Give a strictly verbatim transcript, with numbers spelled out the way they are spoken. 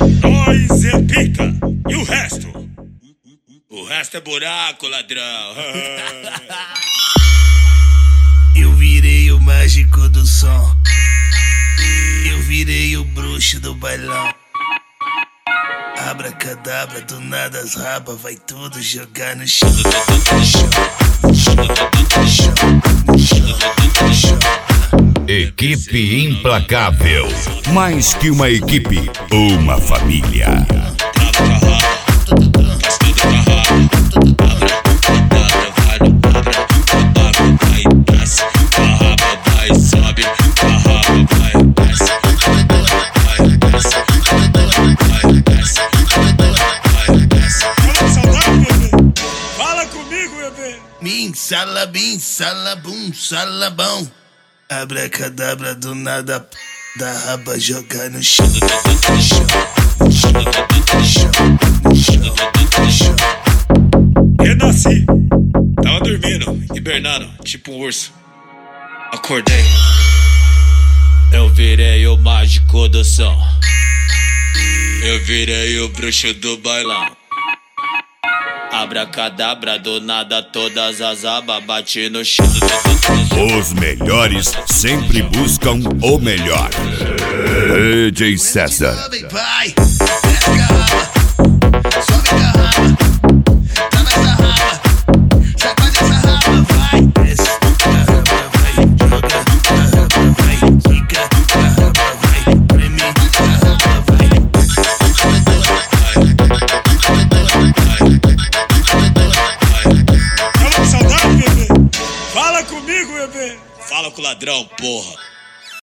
Nós é pica. E o resto? O resto é buraco, ladrão. Eu virei o mágico do som. Eu virei o bruxo do bailão. Abracadabra, do nada as rabas vai tudo jogar no chão. Equipe implacável. Mais que uma equipe, uma família. Fala comigo, bebê. Min, salabim, salabum, salabão. Abracadabra, do nada da raba jogar no chão. Renasci. Tava dormindo, hibernando, tipo um urso. Acordei. Eu virei o mágico do som. Eu virei o bruxo do bailão. Abracadabra, do nada todas as abas bati no chão. Os melhores sempre buscam o melhor. D J César. Sobe, vai, desce a raba, sobe a raba, tá nessa raba, sacode essa raba, vai, desce a raba, vai, joga a raba, vai, quica a raba, vai, treme a raba, vai. Tava com saudade, bebê? Fala comigo, bebê. Fala com o ladrão, porra.